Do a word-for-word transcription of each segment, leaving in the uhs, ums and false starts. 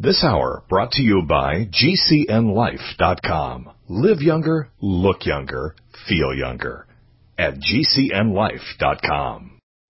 This hour brought to you by G C N life dot com. Live younger, look younger, feel younger at G C N life dot com.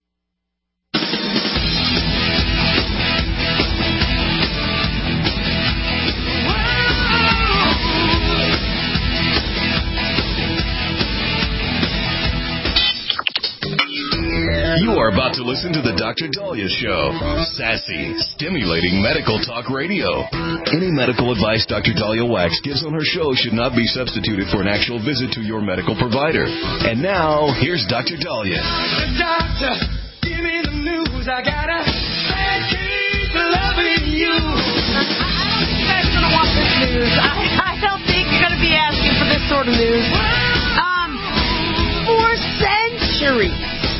You are about to listen to the Doctor Daliah Show. Sassy, stimulating medical talk radio. Any medical advice Doctor Daliah Wax gives on her show should not be substituted for an actual visit to your medical provider. And now, here's Doctor Daliah. Doctor, give me the news. I gotta keep loving you. I don't think you guys are going to want this news. I, I don't think you're going to be asking for this sort of news. Um, for centuries,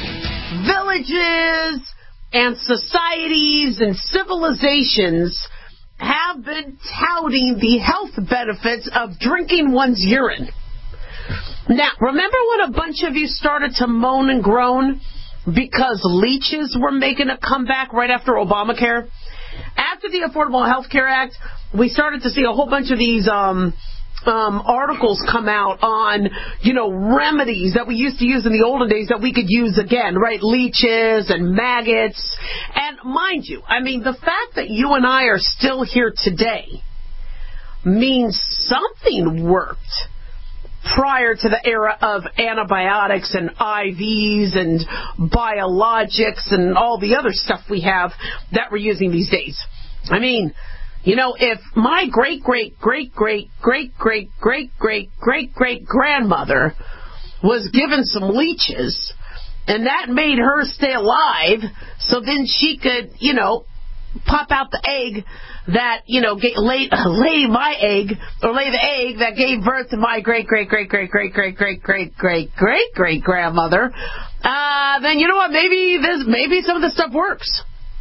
villages and societies and civilizations have been touting the health benefits of drinking one's urine. Now, remember when a bunch of you started to moan and groan because leeches were making a comeback right after Obamacare? After the Affordable Health Care Act, we started to see a whole bunch of these um Um, articles come out on, you know, remedies that we used to use in the olden days that we could use again, right? Leeches and maggots. And mind you, I mean, the fact that you and I are still here today means something worked prior to the era of antibiotics and I Vs and biologics and all the other stuff we have that we're using these days. I mean, you know, if my great, great, great, great, great, great, great, great, great, great grandmother was given some leeches and that made her stay alive so then she could, you know, pop out the egg that, you know, get, lay, lay my egg or lay the egg that gave birth to my great, great, great, great, great, great, great, great, great, great, great grandmother, uh, then you know what? Maybe this, maybe some of this stuff works.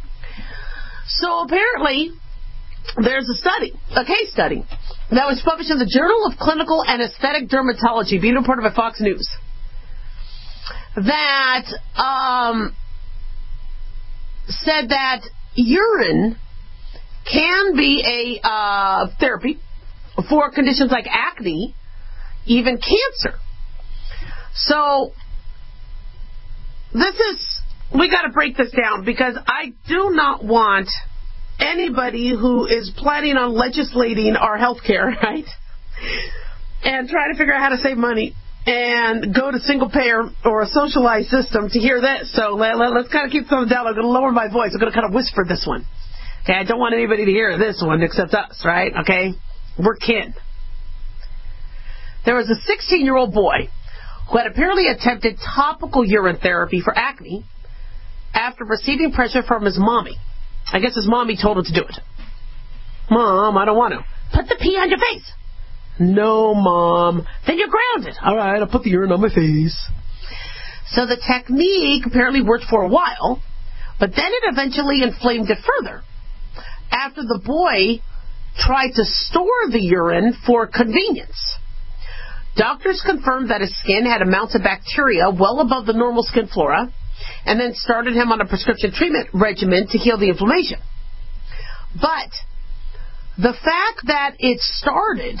So apparently, there's a study, a case study, that was published in the Journal of Clinical and Aesthetic Dermatology, being reported by Fox News, that um, said that urine can be a uh, therapy for conditions like acne, even cancer. So, this is, we got to break this down because I do not want anybody who is planning on legislating our health care, right, and trying to figure out how to save money and go to single payer or a socialized system to hear this. So let, let, let's kind of keep something down. I'm going to lower my voice. I'm going to kind of whisper this one. Okay, I don't want anybody to hear this one except us, right? Okay, we're kin. There was a sixteen-year-old boy who had apparently attempted topical urine therapy for acne after receiving pressure from his mommy. I guess his mommy told him to do it. Mom, I don't want to. Put the pee on your face. No, Mom. Then you're grounded. All right, I'll put the urine on my face. So the technique apparently worked for a while, but then it eventually inflamed it further after the boy tried to store the urine for convenience. Doctors confirmed that his skin had amounts of bacteria well above the normal skin flora, and then started him on a prescription treatment regimen to heal the inflammation. But the fact that it started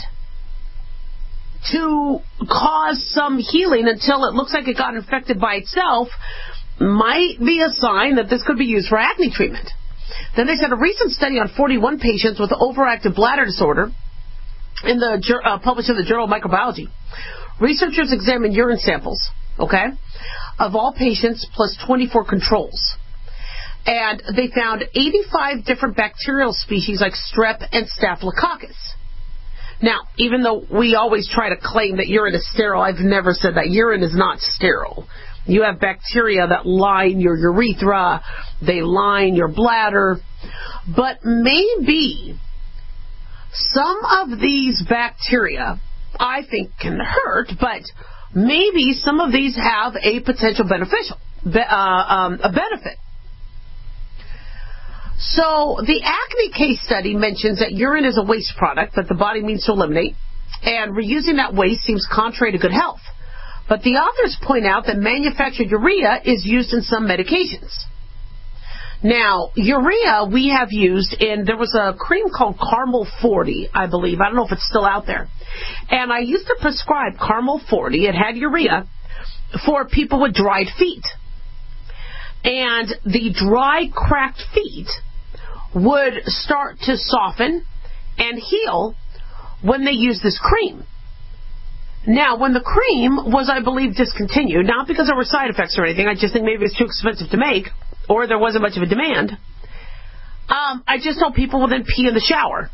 to cause some healing until it looks like it got infected by itself might be a sign that this could be used for acne treatment. Then they said a recent study on forty-one patients with overactive bladder disorder in the uh, published in the Journal of Microbiology. Researchers examined urine samples, okay, of all patients plus twenty-four controls. And they found eighty-five different bacterial species like strep and staphylococcus. Now, even though we always try to claim that urine is sterile, I've never said that. Urine is not sterile. You have bacteria that line your urethra, they line your bladder. But maybe some of these bacteria, I think, can hurt, but maybe some of these have a potential beneficial, uh, um, a benefit. So the acne case study mentions that urine is a waste product that the body means to eliminate, and reusing that waste seems contrary to good health. But the authors point out that manufactured urea is used in some medications. Now, urea we have used in, there was a cream called Caramel forty, I believe. I don't know if it's still out there. And I used to prescribe Caramel forty. It had urea for people with dried feet. And the dry, cracked feet would start to soften and heal when they used this cream. Now, when the cream was, I believe, discontinued, not because there were side effects or anything, I just think maybe it was too expensive to make, or there wasn't much of a demand, um, I just told people would then pee in the shower.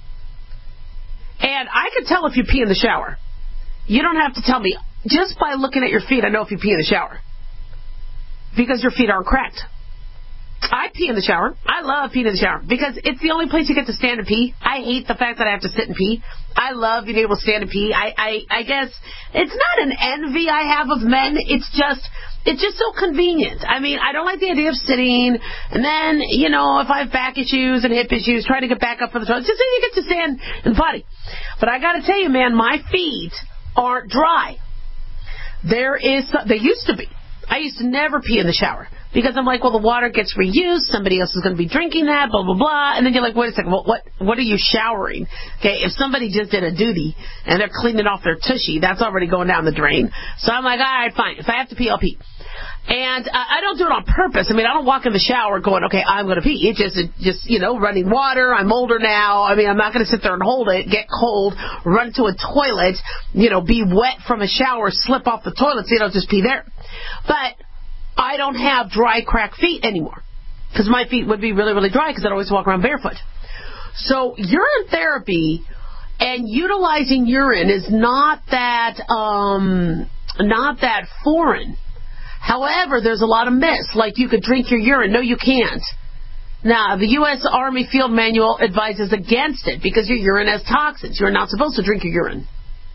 And I could tell if you pee in the shower. You don't have to tell me. Just by looking at your feet, I know if you pee in the shower. Because your feet aren't cracked. I pee in the shower. I love peeing in the shower because it's the only place you get to stand and pee. I hate the fact that I have to sit and pee. I love being able to stand and pee. I, I, I guess it's not an envy I have of men. It's just, it's just so convenient. I mean, I don't like the idea of sitting and then, you know, if I have back issues and hip issues, trying to get back up for the toilet, just so you get to stand and potty. But I got to tell you, man, my feet aren't dry. There is, they used to be. I used to never pee in the shower because I'm like, well, the water gets reused. Somebody else is going to be drinking that, blah, blah, blah. And then you're like, wait a second, well, what what are you showering? Okay, if somebody just did a duty and they're cleaning off their tushy, that's already going down the drain. So I'm like, all right, fine. If I have to pee, I'll pee. And uh, I don't do it on purpose. I mean, I don't walk in the shower going, okay, I'm going to pee. It's just, it just, you know, running water. I'm older now. I mean, I'm not going to sit there and hold it, get cold, run to a toilet, you know, be wet from a shower, slip off the toilet, so you don't just pee there. But I don't have dry, cracked feet anymore because my feet would be really, really dry because I'd always walk around barefoot. So urine therapy and utilizing urine is not that, um, not that foreign. However, there's a lot of myths, like you could drink your urine. No, you can't. Now, the U S Army Field Manual advises against it because your urine has toxins. You're not supposed to drink your urine.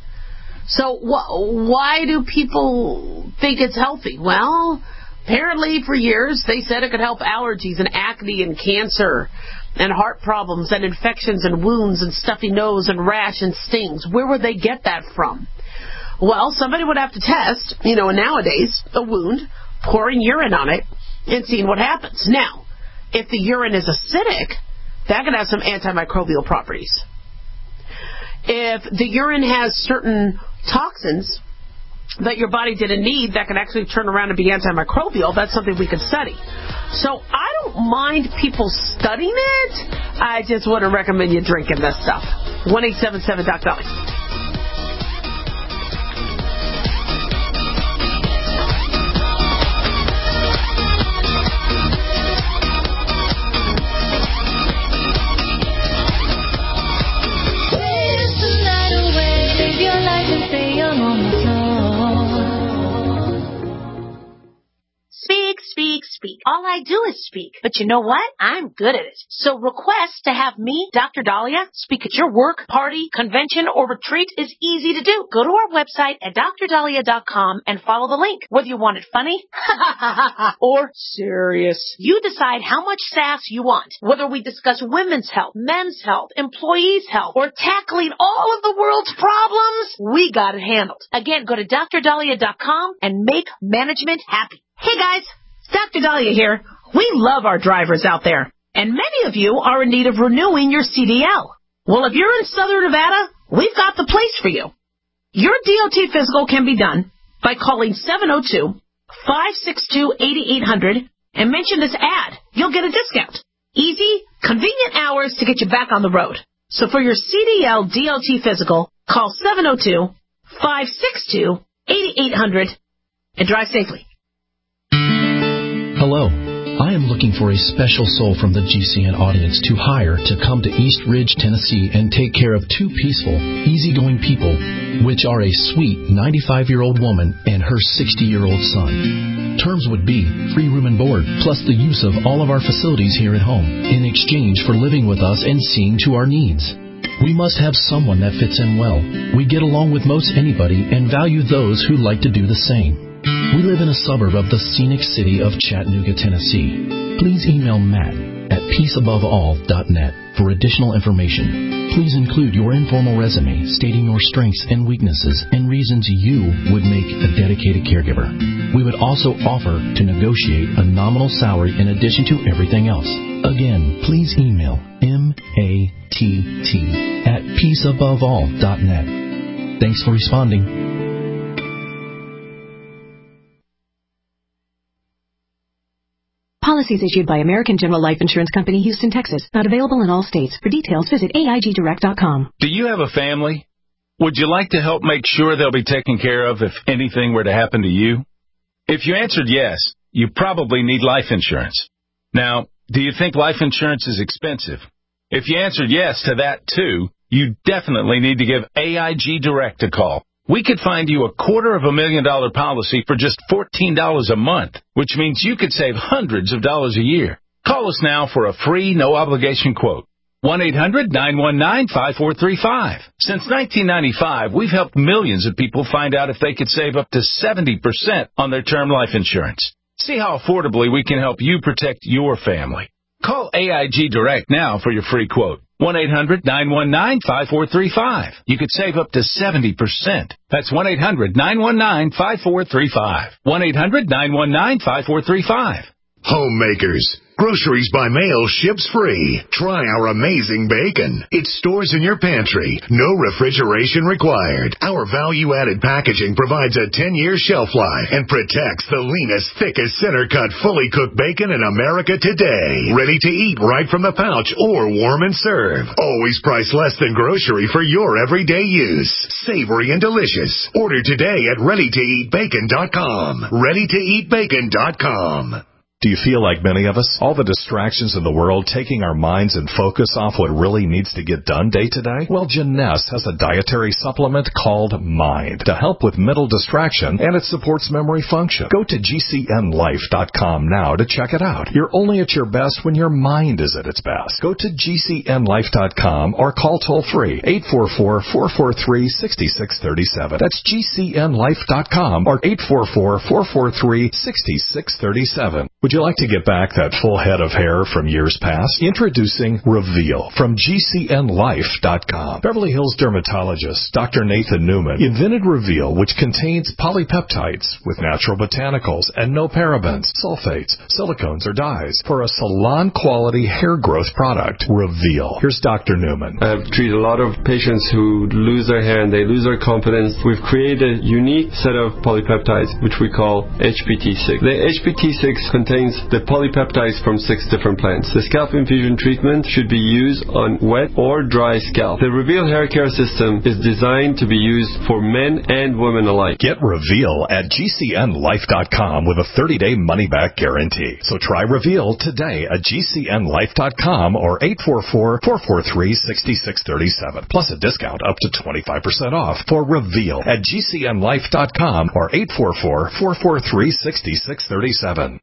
So wh- why do people think it's healthy? Well, apparently for years they said it could help allergies and acne and cancer and heart problems and infections and wounds and stuffy nose and rash and stings. Where would they get that from? Well, somebody would have to test, you know, nowadays, a wound, pouring urine on it, and seeing what happens. Now, if the urine is acidic, that could have some antimicrobial properties. If the urine has certain toxins that your body didn't need that can actually turn around and be antimicrobial, that's something we could study. So I don't mind people studying it. I just wouldn't recommend you drinking this stuff. one eight seven seven Doc Dolly. Speak, speak. All I do is speak. But you know what? I'm good at it. So request to have me, Doctor Dahlia, speak at your work, party, convention, or retreat is easy to do. Go to our website at D R dahlia dot com and follow the link. Whether you want it funny or serious, you decide how much sass you want. Whether we discuss women's health, men's health, employees' health, or tackling all of the world's problems, we got it handled. Again, go to D R dahlia dot com and make management happy. Hey guys, Doctor Dahlia here. We love our drivers out there, and many of you are in need of renewing your C D L. Well, if you're in Southern Nevada, we've got the place for you. Your D O T physical can be done by calling seven oh two, five six two, eight eight hundred and mention this ad. You'll get a discount. Easy, convenient hours to get you back on the road. So for your C D L D O T physical, call seven oh two, five six two, eight eight hundred and drive safely. Hello, I am looking for a special soul from the G C N audience to hire to come to East Ridge, Tennessee and take care of two peaceful, easygoing people, which are a sweet ninety-five-year-old woman and her sixty-year-old son. Terms would be free room and board, plus the use of all of our facilities here at home, in exchange for living with us and seeing to our needs. We must have someone that fits in well. We get along with most anybody and value those who like to do the same. We live in a suburb of the scenic city of Chattanooga, Tennessee. Please email Matt at peace above all dot net For additional information, please include your informal resume stating your strengths and weaknesses and reasons you would make a dedicated caregiver. We would also offer to negotiate a nominal salary in addition to everything else. Again, please email M A T T at peace above all dot net. Thanks for responding. Policies issued by American General Life Insurance Company, Houston, Texas. Not available in all states. For details, visit A I G direct dot com. Do you have a family? Would you like to help make sure they'll be taken care of if anything were to happen to you? If you answered yes, you probably need life insurance. Now, do you think life insurance is expensive? If you answered yes to that, too, you definitely need to give A I G Direct a call. We could find you a quarter of a million dollar policy for just fourteen dollars a month, which means you could save hundreds of dollars a year. Call us now for a free, no-obligation quote. one eight hundred nine one nine five four three five. Since nineteen ninety-five, we've helped millions of people find out if they could save up to seventy percent on their term life insurance. See how affordably we can help you protect your family. Call A I G Direct now for your free quote. one eight hundred nine one nine five four three five. You could save up to seventy percent. That's one eight hundred nine one nine five four three five. one eight hundred nine one nine five four three five. Homemakers. Groceries by mail ships free. Try our amazing bacon. It stores in your pantry. No refrigeration required. Our value-added packaging provides a ten-year shelf life and protects the leanest, thickest, center-cut, fully cooked bacon in America today. Ready to eat right from the pouch or warm and serve. Always priced less than grocery for your everyday use. Savory and delicious. Order today at ready to eat bacon dot com. ready to eat bacon dot com. Do you feel like many of us? All the distractions in the world taking our minds and focus off what really needs to get done day to day? Well, Jeunesse has a dietary supplement called Mind to help with mental distraction, and it supports memory function. Go to G C N life dot com now to check it out. You're only at your best when your mind is at its best. Go to G C N life dot com or call toll-free eight four four, four four three, six six three seven. That's G C N life dot com or eight four four, four four three, six six three seven. Would you like to get back that full head of hair from years past? Introducing Reveal from G C N life dot com. Beverly Hills dermatologist Doctor Nathan Newman invented Reveal, which contains polypeptides with natural botanicals and no parabens, sulfates, silicones, or dyes for a salon-quality hair growth product. Reveal. Here's Doctor Newman. I've treated a lot of patients who lose their hair and they lose their confidence. We've created a unique set of polypeptides, which we call H P T six. The H P T six contains the polypeptides from six different plants. The scalp infusion treatment should be used on wet or dry scalp. The Reveal hair care system is designed to be used for men and women alike. Get Reveal at G C N life dot com with a thirty-day money-back guarantee. So try Reveal today at G C N life dot com or eight four four, four four three, six six three seven. Plus a discount up to twenty-five percent off for Reveal at G C N life dot com or eight four four, four four three, six six three seven.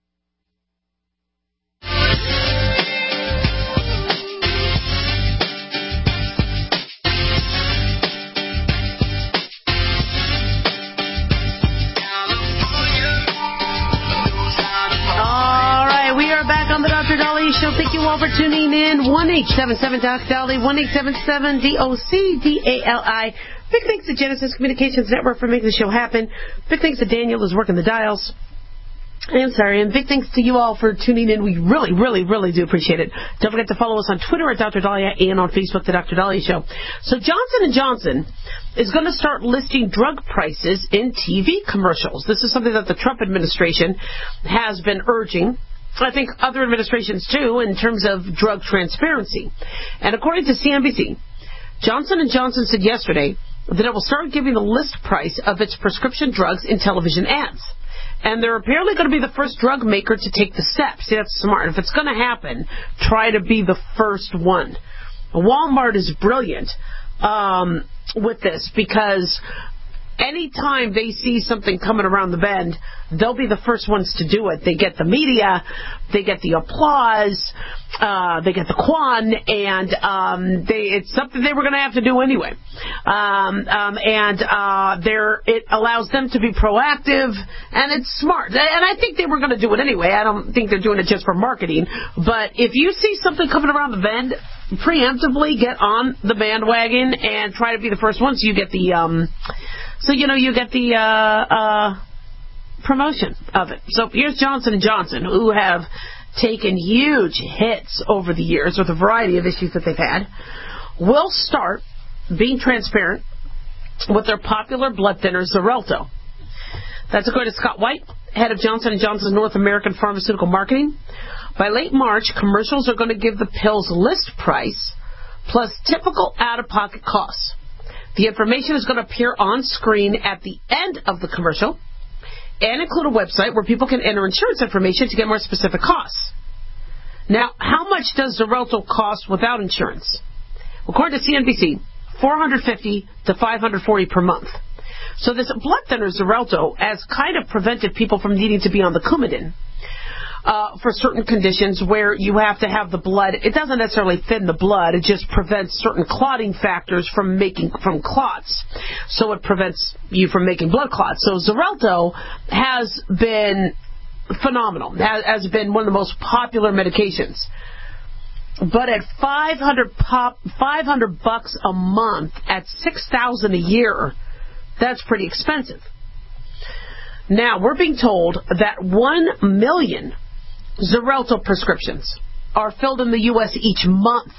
Show. Thank you all for tuning in. one eight seven seven Doc Dolly, one eight seven seven D O C D A L I. Big thanks to Genesis Communications Network for making the show happen. Big thanks to Daniel who's working the dials. I'm sorry, and big thanks to you all for tuning in. We really, really, really do appreciate it. Don't forget to follow us on Twitter at Doctor Dahlia and on Facebook, The Doctor Dahlia Show. So Johnson and Johnson is going to start listing drug prices in T V commercials. This is something that the Trump administration has been urging. I think other administrations, too, in terms of drug transparency. And according to C N B C, Johnson and Johnson said yesterday that it will start giving the list price of its prescription drugs in television ads. And they're apparently going to be the first drug maker to take the steps. See, that's smart. If it's going to happen, try to be the first one. Walmart is brilliant um, with this because anytime they see something coming around the bend, they'll be the first ones to do it. They get the media, they get the applause, uh, they get the quan, and um, they, it's something they were going to have to do anyway. Um, um, and uh, they're, it allows them to be proactive, and it's smart. And I think they were going to do it anyway. I don't think they're doing it just for marketing. But if you see something coming around the bend, preemptively get on the bandwagon and try to be the first one, so you get the, um, so you know, you get the uh, uh, promotion of it. So here's Johnson and Johnson, who have taken huge hits over the years with a variety of issues that they've had. Will start being transparent with their popular blood thinner Xarelto. That's according to Scott White, head of Johnson and Johnson's North American Pharmaceutical Marketing. By late March, commercials are going to give the pill's list price plus typical out-of-pocket costs. The information is going to appear on screen at the end of the commercial and include a website where people can enter insurance information to get more specific costs. Now, how much does Xarelto cost without insurance? According to C N B C, four hundred fifty to five hundred forty per month. So this blood thinner Xarelto has kind of prevented people from needing to be on the Coumadin uh, for certain conditions where you have to have the blood. It doesn't necessarily thin the blood. It just prevents certain clotting factors from making from clots. So it prevents you from making blood clots. So Xarelto has been phenomenal. Has, has been one of the most popular medications. But at five hundred pop, five hundred bucks a month, at six thousand a year, that's pretty expensive. Now, we're being told that one million Xarelto prescriptions are filled in the U S each month.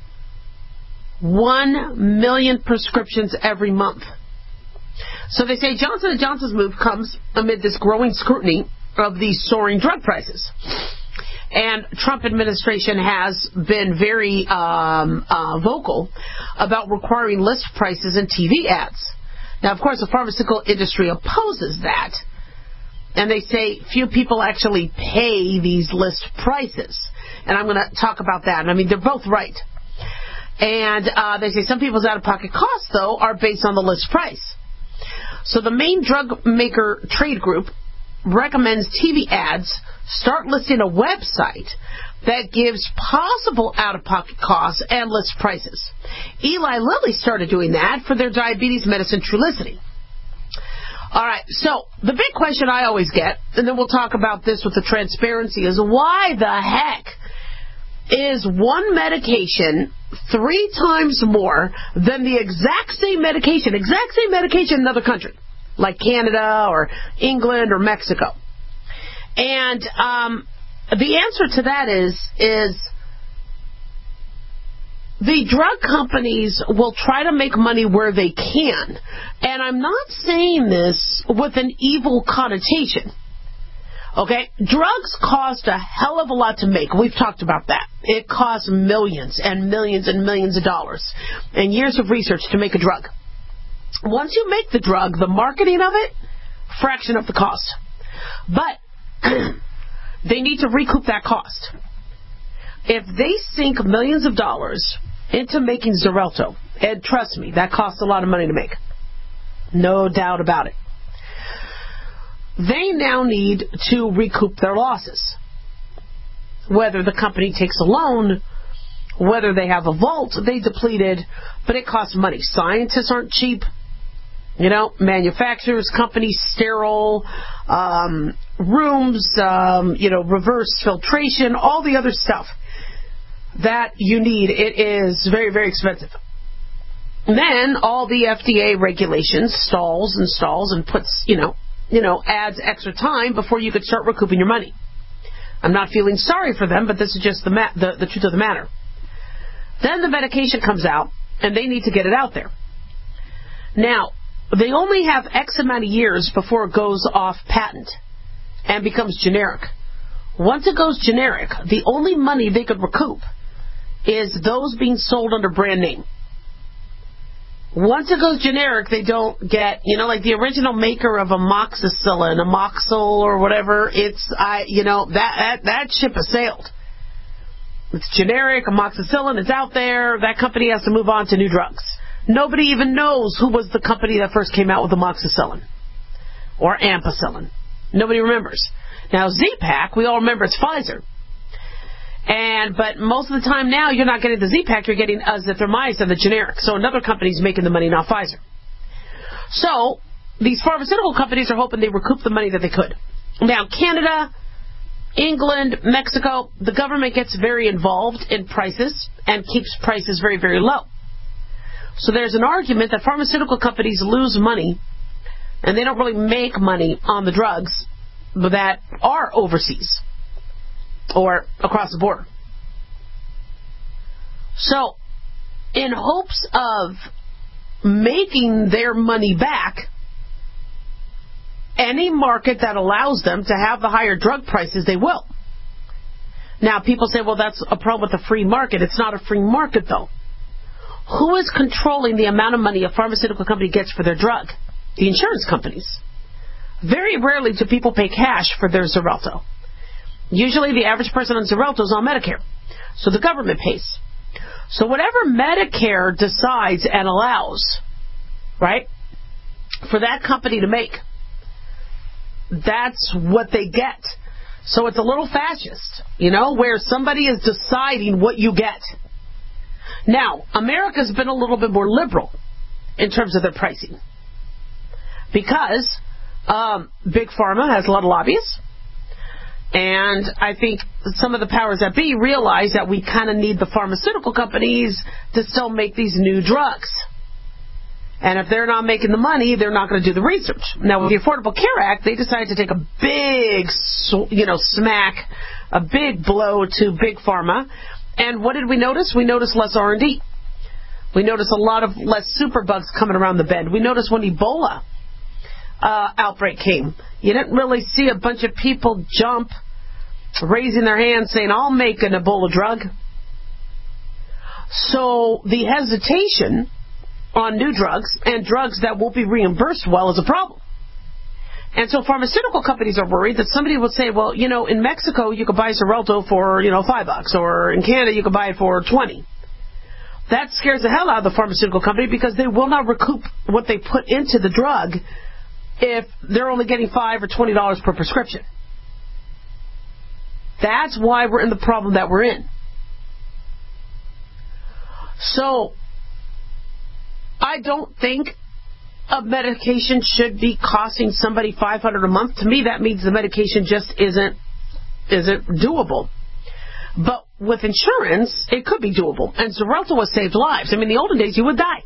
One million prescriptions every month. So they say Johnson and Johnson's move comes amid this growing scrutiny of these soaring drug prices. And Trump administration has been very um, uh, vocal about requiring list prices in T V ads. Now, of course, the pharmaceutical industry opposes that. And they say few people actually pay these list prices. And I'm going to talk about that. And I mean, they're both right. And uh, they say some people's out-of-pocket costs, though, are based on the list price. So the main drug maker trade group recommends T V ads start listing a website that gives possible out-of-pocket costs and list prices. Eli Lilly started doing that for their diabetes medicine Trulicity. All right, so the big question I always get, and then we'll talk about this with the transparency, is why the heck is one medication three times more than the exact same medication, exact same medication in another country, like Canada or England or Mexico? And um, the answer to that is, is the drug companies will try to make money where they can. And I'm not saying this with an evil connotation. Okay? Drugs cost a hell of a lot to make. We've talked about that. It costs millions and millions and millions of dollars and years of research to make a drug. Once you make the drug, the marketing of it, fraction of the cost. But they need to recoup that cost. If they sink millions of dollars into making Xarelto, and trust me, that costs a lot of money to make, no doubt about it, they now need to recoup their losses. Whether the company takes a loan, whether they have a vault they depleted, but it costs money. Scientists aren't cheap. You know, manufacturers, companies, sterile um, rooms, um, you know, reverse filtration, all the other stuff that you need. It is very, very expensive. Then all the F D A regulations stalls and stalls and puts, you know, you know, adds extra time before you could start recouping your money. I'm not feeling sorry for them, but this is just the, ma- the, the truth of the matter. Then the medication comes out, and they need to get it out there. Now, they only have X amount of years before it goes off patent and becomes generic. Once it goes generic, the only money they could recoup is those being sold under brand name. Once it goes generic, they don't get, you know, like the original maker of amoxicillin, Amoxil or whatever, it's, I, you know, that, that, that ship has sailed. It's generic, amoxicillin, it's out there, that company has to move on to new drugs. Nobody even knows who was the company that first came out with amoxicillin or ampicillin. Nobody remembers. Now, Z-Pak, we all remember it's Pfizer. And but most of the time now, you're not getting the Z-Pak, you're getting azithromycin, the generic. So another company's making the money, not Pfizer. So these pharmaceutical companies are hoping they recoup the money that they could. Now, Canada England, Mexico, the government gets very involved in prices and keeps prices very, very low. So there's an argument that pharmaceutical companies lose money, and they don't really make money on the drugs that are overseas or across the border. So, in hopes of making their money back, any market that allows them to have the higher drug prices, they will. Now, people say, well, that's a problem with the free market. It's not a free market, though. Who is controlling the amount of money a pharmaceutical company gets for their drug? The insurance companies. Very rarely do people pay cash for their Xarelto. Usually the average person on Xarelto is on Medicare. So the government pays. So whatever Medicare decides and allows, right, for that company to make, that's what they get. So it's a little fascist, you know, where somebody is deciding what you get. Now, America's been a little bit more liberal in terms of their pricing because um, Big Pharma has a lot of lobbyists, and I think some of the powers that be realize that we kind of need the pharmaceutical companies to still make these new drugs. And if they're not making the money, they're not going to do the research. Now, with the Affordable Care Act, they decided to take a big, you know, smack, a big blow to Big Pharma. And what did we notice? We noticed less R and D. We noticed a lot of less superbugs coming around the bend. We noticed when Ebola uh, outbreak came, you didn't really see a bunch of people jump, raising their hands, saying, I'll make an Ebola drug. So the hesitation on new drugs and drugs that won't be reimbursed well is a problem. And so pharmaceutical companies are worried that somebody will say, well, you know, in Mexico you could buy Xarelto for, you know, five bucks, or in Canada you could buy it for twenty. That scares the hell out of the pharmaceutical company because they will not recoup what they put into the drug if they're only getting five or twenty dollars per prescription. That's why we're in the problem that we're in. So I don't think a medication should be costing somebody five hundred dollars a month. To me, that means the medication just isn't isn't doable. But with insurance, it could be doable. And Xarelto has saved lives. I mean, in the olden days, you would die.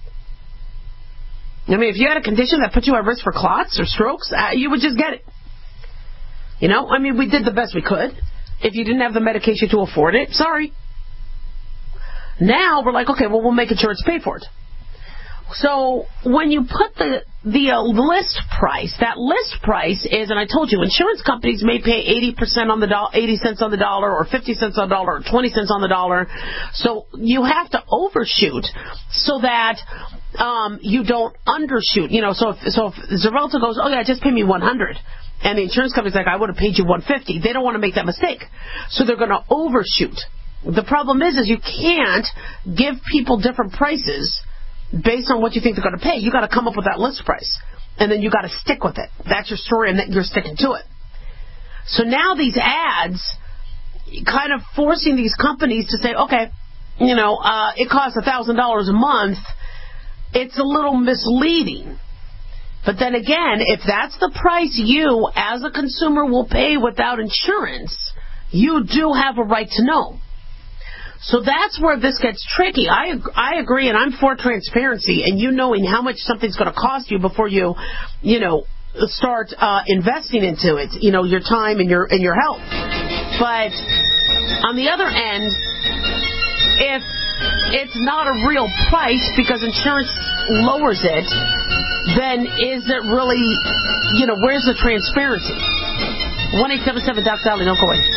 I mean, if you had a condition that put you at risk for clots or strokes, uh, you would just get it. You know, I mean, we did the best we could. If you didn't have the medication to afford it, sorry. Now we're like, okay, well, we'll make insurance pay for it. So when you put the the uh, list price, that list price is, and I told you, insurance companies may pay eighty percent on the do- eighty cents on the dollar, or fifty cents on the dollar, or twenty cents on the dollar. So you have to overshoot so that um, you don't undershoot. You know, so if, so if Xarelto goes, oh yeah, just pay me one hundred, and the insurance company's like, I would have paid you one fifty. They don't want to make that mistake, so they're going to overshoot. The problem is, is you can't give people different prices based on what you think they're going to pay. You got to come up with that list price, and then you got to stick with it. That's your story, and you're sticking to it. So now these ads, kind of forcing these companies to say, okay, you know, uh, it costs a thousand dollars a month. It's a little misleading. But then again, if that's the price you, as a consumer, will pay without insurance, you do have a right to know. So that's where this gets tricky. I I agree, and I'm for transparency, and you knowing how much something's going to cost you before you, you know, start uh, investing into it. You know, your time and your and your health. But on the other end, if it's not a real price because insurance lowers it, then is it really, you know, where's the transparency? one eight seven seven Doc Sally, don't go away.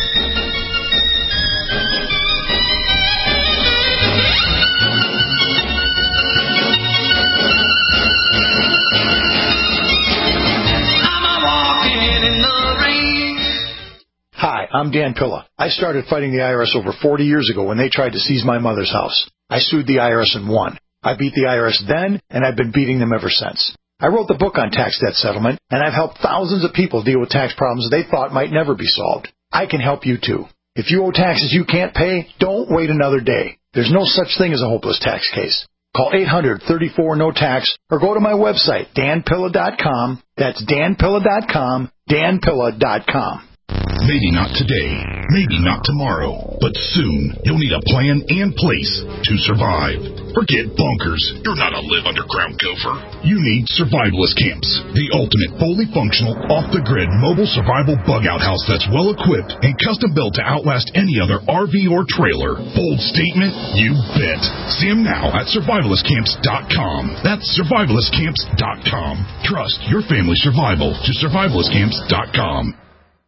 Hi, I'm Dan Pilla. I started fighting the I R S over forty years ago when they tried to seize my mother's house. I sued the I R S and won. I beat the I R S then, and I've been beating them ever since. I wrote the book on tax debt settlement, and I've helped thousands of people deal with tax problems they thought might never be solved. I can help you too. If you owe taxes you can't pay, don't wait another day. There's no such thing as a hopeless tax case. Call eight hundred, thirty-four, no tax or go to my website, dan pilla dot com. That's dan pilla dot com, dan pilla dot com. Maybe not today, maybe not tomorrow, but soon you'll need a plan and place to survive. Forget bunkers. You're not a live underground gopher. You need survivalist camps, the ultimate fully functional, off-the-grid mobile survival bug-out house that's well-equipped and custom-built to outlast any other R V or trailer. Bold statement? You bet. See them now at survivalist camps dot com. That's survivalist camps dot com. Trust your family's survival to survivalist camps dot com.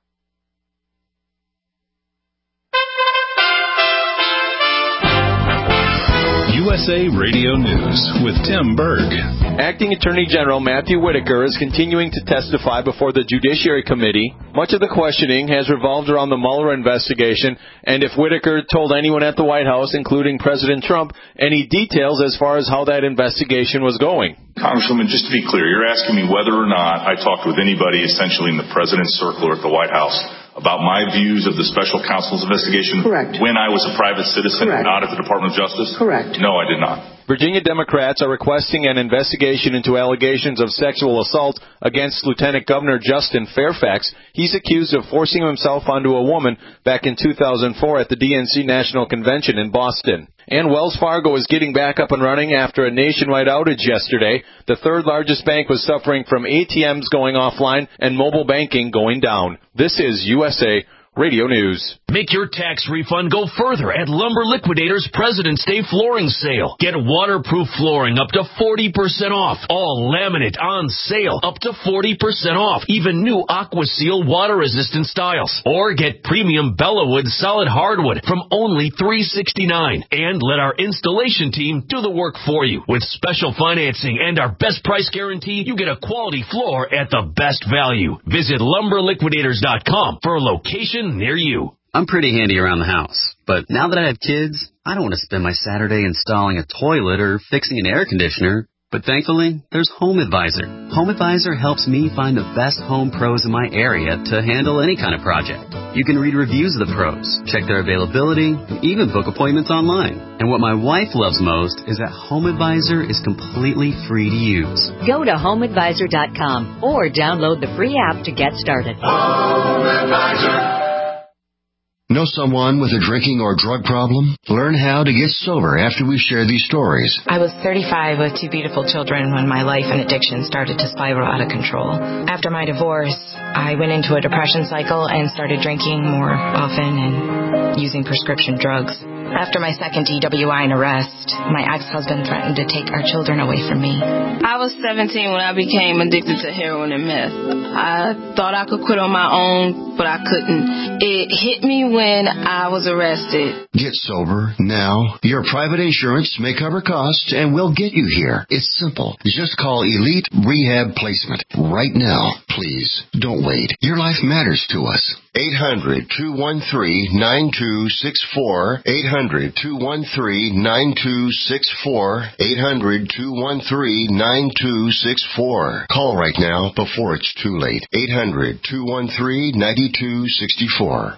U S A Radio News with Tim Berg. Acting Attorney General Matthew Whitaker is continuing to testify before the Judiciary Committee. Much of the questioning has revolved around the Mueller investigation and if Whitaker told anyone at the White House, including President Trump, any details as far as how that investigation was going. Congresswoman, just to be clear, you're asking me whether or not I talked with anybody essentially in the President's circle or at the White House about my views of the special counsel's investigation. Correct. When I was a private citizen, Correct. not at the Department of Justice? Correct. No, I did not. Virginia Democrats are requesting an investigation into allegations of sexual assault against Lieutenant Governor Justin Fairfax. He's accused of forcing himself onto a woman back in two thousand four at the D N C National Convention in Boston. And Wells Fargo is getting back up and running after a nationwide outage yesterday. The third largest bank was suffering from A T Ms going offline and mobile banking going down. This is U S A Radio News. Make your tax refund go further at Lumber Liquidators President's Day Flooring Sale. Get waterproof flooring up to forty percent off. All laminate on sale up to forty percent off. Even new AquaSeal water-resistant styles. Or get premium Bellawood solid hardwood from only three sixty-nine. And let our installation team do the work for you. With special financing and our best price guarantee, you get a quality floor at the best value. Visit lumber liquidators dot com for a location near you. I'm pretty handy around the house, but now that I have kids, I don't want to spend my Saturday installing a toilet or fixing an air conditioner. But thankfully, there's HomeAdvisor. HomeAdvisor helps me find the best home pros in my area to handle any kind of project. You can read reviews of the pros, check their availability, and even book appointments online. And what my wife loves most is that HomeAdvisor is completely free to use. Go to home advisor dot com or download the free app to get started. HomeAdvisor. Know someone with a drinking or drug problem? Learn how to get sober after we share these stories. I was thirty-five with two beautiful children when my life and addiction started to spiral out of control. After my divorce, I went into a depression cycle and started drinking more often and using prescription drugs. After my second D W I and arrest, my ex-husband threatened to take our children away from me. I was seventeen when I became addicted to heroin and meth. I thought I could quit on my own, but I couldn't. It hit me when I was arrested. Get sober now. Your private insurance may cover costs and we'll get you here. It's simple. Just call Elite Rehab Placement right now. Please, don't wait. Your life matters to us. eight hundred, two one three, nine two six four. eight hundred, two one three, nine two six four. eight hundred, two one three, nine two six four. Call right now before it's too late. eight hundred, two one three, nine two six four.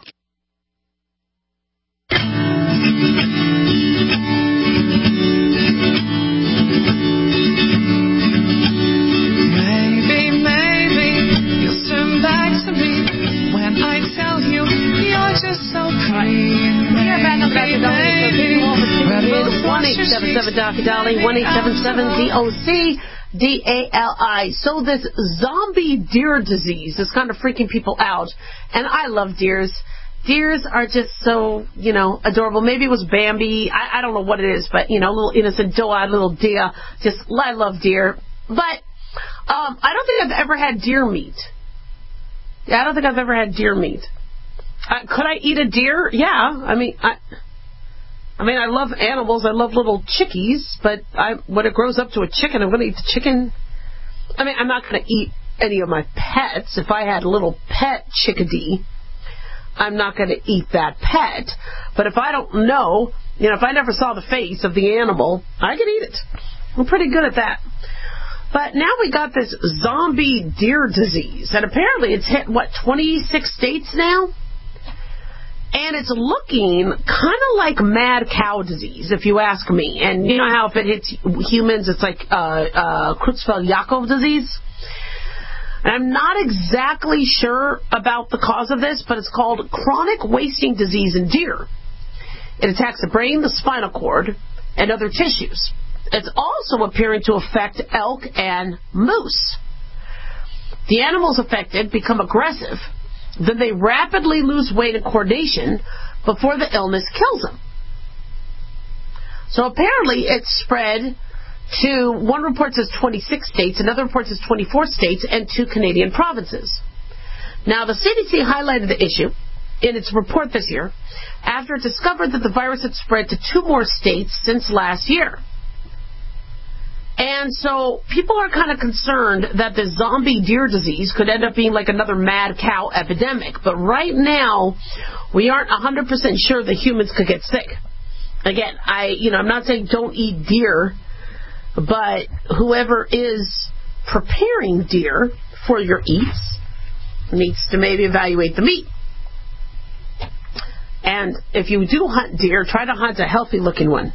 one eight seven seven D O C Dolly, one eight seven seven D O C D A L I. So this zombie deer disease is kind of freaking people out. And I love deers. Deers are just so, you know, adorable. Maybe it was Bambi. I, I don't know what it is, but, you know, a little innocent, doe-eyed little deer. Just, I love deer. But um, I don't think I've ever had deer meat. Yeah, I don't think I've ever had deer meat. Uh, could I eat a deer? Yeah. I mean, I... I mean, I love animals. I love little chickies, but I, when it grows up to a chicken, I'm going to eat the chicken. I mean, I'm not going to eat any of my pets. If I had a little pet chickadee, I'm not going to eat that pet. But if I don't know, you know, if I never saw the face of the animal, I can eat it. I'm pretty good at that. But now we got this zombie deer disease, and apparently it's hit, what, twenty-six states now? And it's looking kind of like mad cow disease, if you ask me. And you know how if it hits humans, it's like uh, uh, Creutzfeldt-Jakob disease? And I'm not exactly sure about the cause of this, but it's called chronic wasting disease in deer. It attacks the brain, the spinal cord, and other tissues. It's also appearing to affect elk and moose. The animals affected become aggressive, then they rapidly lose weight and coordination before the illness kills them. So apparently it's spread to, one report says twenty-six states, another report says twenty-four states, and two Canadian provinces. Now, the C D C highlighted the issue in its report this year after it discovered that the virus had spread to two more states since last year. And so people are kind of concerned that the zombie deer disease could end up being like another mad cow epidemic. But right now, we aren't one hundred percent sure that humans could get sick. Again, I, you know, I'm not saying don't eat deer, but whoever is preparing deer for your eats needs to maybe evaluate the meat. And if you do hunt deer, try to hunt a healthy-looking one.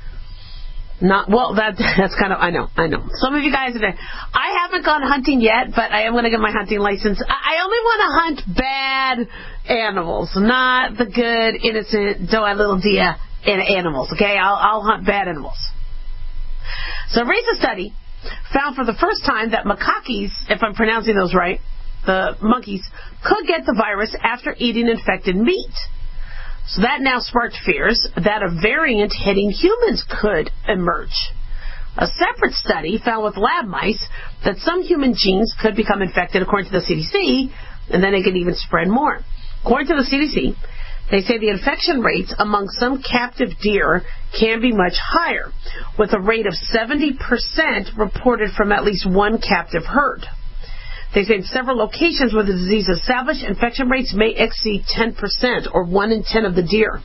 Not well. That that's kind of I know I know. Some of you guys are there. I haven't gone hunting yet, but I am going to get my hunting license. I, I only want to hunt bad animals, not the good, innocent, doe little deer animals. Okay, I'll I'll hunt bad animals. So, a recent study found for the first time that macaques, if I'm pronouncing those right, the monkeys, could get the virus after eating infected meat. So that now sparked fears that a variant hitting humans could emerge. A separate study found with lab mice that some human genes could become infected, according to the C D C, and then it could even spread more. According to the C D C, they say the infection rates among some captive deer can be much higher, with a rate of seventy percent reported from at least one captive herd. They say in several locations where the disease is established, infection rates may exceed ten percent, or one in ten of the deer.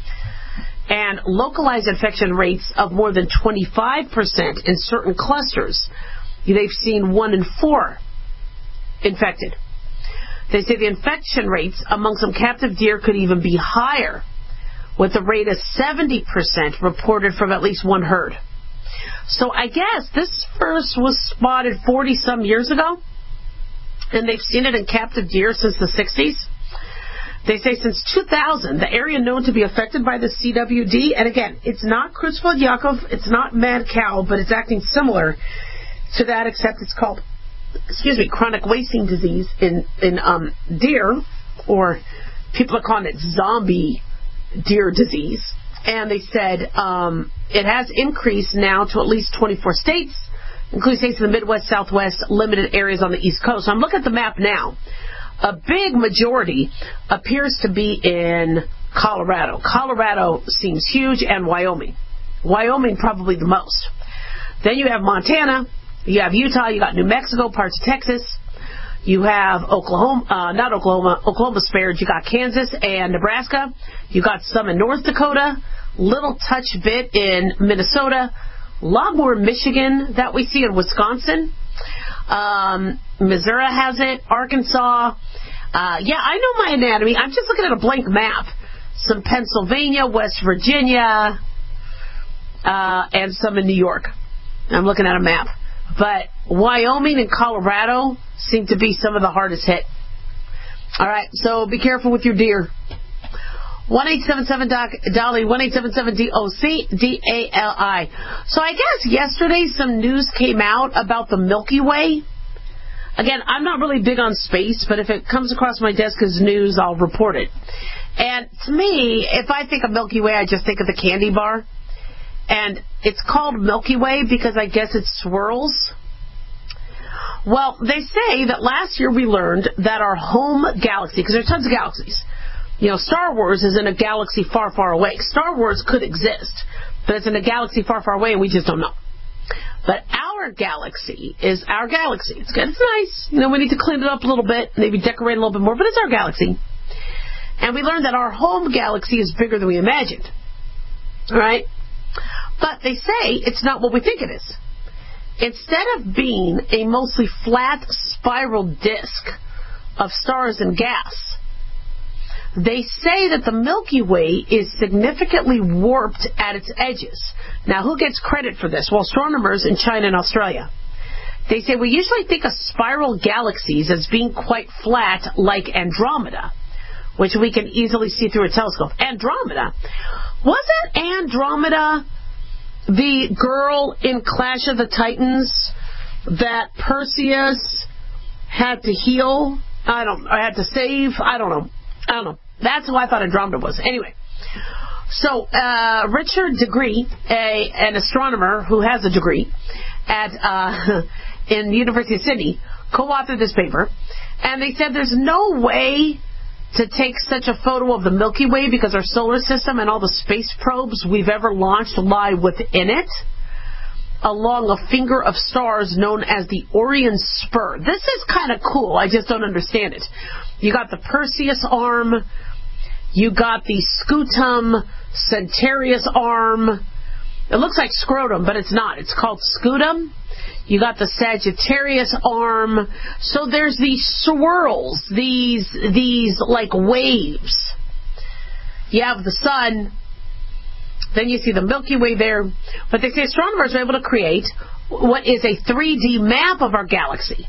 And localized infection rates of more than twenty-five percent in certain clusters. They've seen one in four infected. They say the infection rates among some captive deer could even be higher, with a rate of seventy percent reported from at least one herd. So I guess this first was spotted forty-some years ago, and they've seen it in captive deer since the sixties. They say since two thousand, the area known to be affected by the C W D, and again, it's not Creutzfeldt-Jakob, it's not mad cow, but it's acting similar to that, except it's called, excuse me, chronic wasting disease in, in um, deer, or people are calling it zombie deer disease. And they said um, it has increased now to at least twenty-four states, including states in the Midwest, Southwest, limited areas on the East Coast. So I'm looking at the map now. A big majority appears to be in Colorado. Colorado seems huge, and Wyoming. Wyoming probably the most. Then you have Montana, you have Utah, you got New Mexico, parts of Texas. You have Oklahoma, uh, not Oklahoma, Oklahoma spared. You got Kansas and Nebraska. You got some in North Dakota, little touch bit in Minnesota, a lot more in Michigan that we see in Wisconsin. Um, Missouri has it, Arkansas. Uh, yeah, I know my anatomy. I'm just looking at a blank map. Some Pennsylvania, West Virginia, uh, and some in New York. I'm looking at a map. But Wyoming and Colorado seem to be some of the hardest hit. All right, so be careful with your deer. one eight seven seven doc Dolly, one eight seven seven D O C D A L I. So I guess yesterday some news came out about the Milky Way. Again, I'm not really big on space, but if it comes across my desk as news, I'll report it. And to me, if I think of Milky Way, I just think of the candy bar. And it's called Milky Way because I guess it swirls. Well, they say that last year we learned that our home galaxy, because there's tons of galaxies, you know, Star Wars is in a galaxy far, far away. Star Wars could exist, but it's in a galaxy far, far away, and we just don't know. But our galaxy is our galaxy. It's good. It's nice. You know, we need to clean it up a little bit, maybe decorate a little bit more, but it's our galaxy. And we learned that our home galaxy is bigger than we imagined. All right? But they say it's not what we think it is. Instead of being a mostly flat spiral disk of stars and gas, they say that the Milky Way is significantly warped at its edges. Now, who gets credit for this? Well, astronomers in China and Australia. They say we usually think of spiral galaxies as being quite flat like Andromeda, which we can easily see through a telescope. Andromeda? Wasn't Andromeda the girl in Clash of the Titans that Perseus had to heal? I don't, I had to save? I don't know. I don't know. That's who I thought Andromeda was. Anyway. So, uh, Richard Degree, a, an astronomer who has a degree at, uh, in the University of Sydney, co-authored this paper, and they said there's no way to take such a photo of the Milky Way because our solar system and all the space probes we've ever launched lie within it, along a finger of stars known as the Orion Spur. This is kind of cool. I just don't understand it. You got the Perseus arm. You got the Scutum Centaurus arm. It looks like scrotum, but it's not. It's called scutum. You got the Sagittarius arm. So there's these swirls, these these like waves. You have the sun. Then you see the Milky Way there. But they say astronomers are able to create what is a three D map of our galaxy.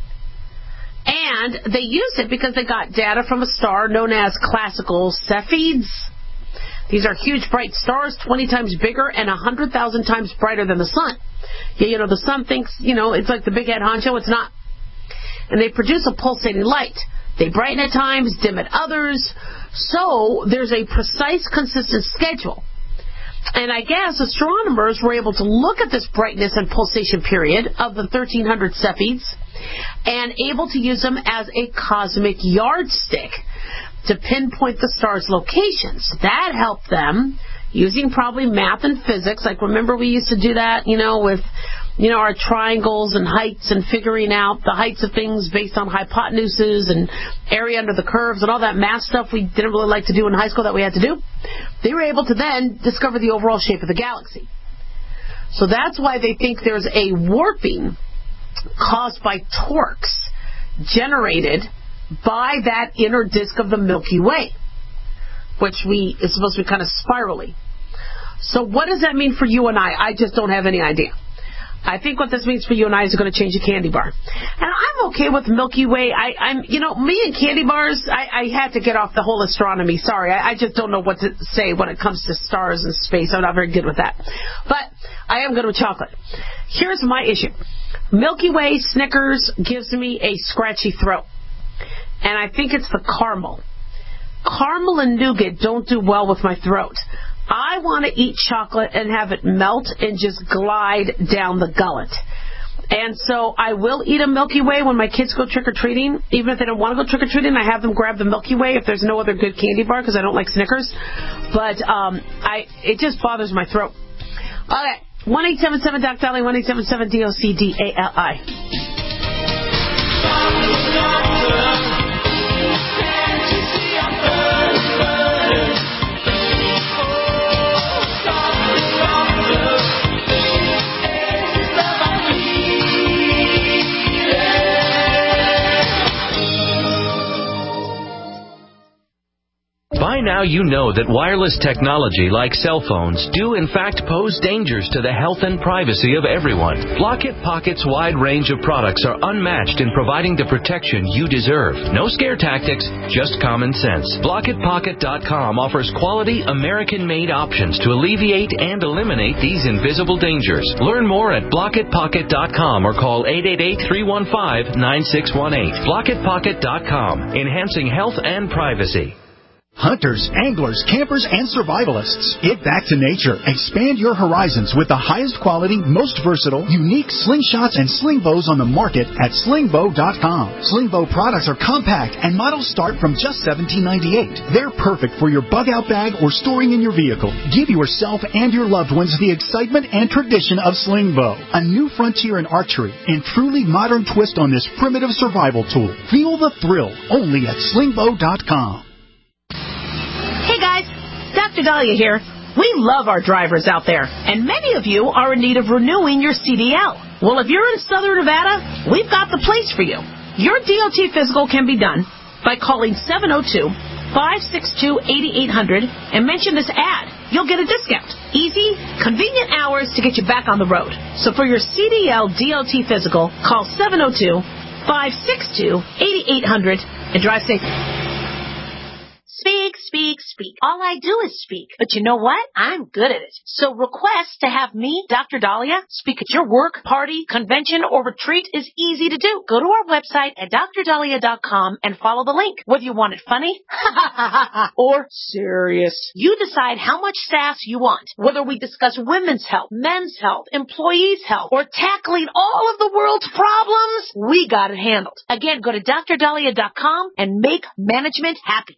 And they use it because they got data from a star known as classical Cepheids. These are huge, bright stars, twenty times bigger and one hundred thousand times brighter than the sun. Yeah, you know, the sun thinks, you know, it's like the big head honcho. It's not. And they produce a pulsating light. They brighten at times, dim at others. So there's a precise, consistent schedule. And I guess astronomers were able to look at this brightness and pulsation period of the thirteen hundred Cepheids and able to use them as a cosmic yardstick to pinpoint the star's locations. That helped them using probably math and physics. Like, remember we used to do that, you know, with, you know, our triangles and heights and figuring out the heights of things based on hypotenuses and area under the curves and all that math stuff we didn't really like to do in high school that we had to do. They were able to then discover the overall shape of the galaxy. So that's why they think there's a warping caused by torques generated by that inner disk of the Milky Way, which we is supposed to be kind of spirally. So what does that mean for you and I? I just don't have any idea. I think what this means for you and I is going to change a candy bar. And I'm okay with Milky Way. I, I'm, you know, me and candy bars, I, I had to get off the whole astronomy. Sorry, I, I just don't know what to say when it comes to stars and space. I'm not very good with that. But I am good with chocolate. Here's my issue. Milky Way Snickers gives me a scratchy throat. And I think it's the caramel. Caramel and nougat don't do well with my throat. I want to eat chocolate and have it melt and just glide down the gullet. And so I will eat a Milky Way when my kids go trick-or-treating. Even if they don't want to go trick-or-treating, I have them grab the Milky Way if there's no other good candy bar because I don't like Snickers. But um, I it just bothers my throat. Okay, one eight seven seven D O C Dolly, one eight seven seven D O C D A L I. By now you know that wireless technology like cell phones do in fact pose dangers to the health and privacy of everyone. Blockit Pocket's wide range of products are unmatched in providing the protection you deserve. No scare tactics, just common sense. Blockit Pocket dot com offers quality American-made options to alleviate and eliminate these invisible dangers. Learn more at Blockit Pocket dot com or call eight eight eight, three one five, nine six one eight. Blockit Pocket dot com, enhancing health and privacy. Hunters, anglers, campers, and survivalists. Get back to nature. Expand your horizons with the highest quality, most versatile, unique slingshots and sling bows on the market at sling bow dot com. Sling bow products are compact and models start from just seventeen ninety-eight. They're perfect for your bug-out bag or storing in your vehicle. Give yourself and your loved ones the excitement and tradition of sling bow. A new frontier in archery and truly modern twist on this primitive survival tool. Feel the thrill only at sling bow dot com. Hey guys, Doctor Dahlia here. We love our drivers out there, and many of you are in need of renewing your C D L. Well, if you're in Southern Nevada, we've got the place for you. Your D O T physical can be done by calling seven oh two, five six two, eight eight hundred and mention this ad. you'll get a discount. Easy, convenient hours to get you back on the road. So for your C D L D O T physical, call seven oh two, five six two, eight eight hundred and drive safe. Speak, speak, speak. All I do is speak. But you know what? I'm good at it. So request to have me, Doctor Dahlia, speak at your work, party, convention, or retreat is easy to do. Go to our website at D R dahlia dot com and follow the link. Whether you want it funny or serious, you decide how much sass you want. Whether we discuss women's health, men's health, employees' health, or tackling all of the world's problems, we got it handled. Again, go to D R dahlia dot com and make management happy.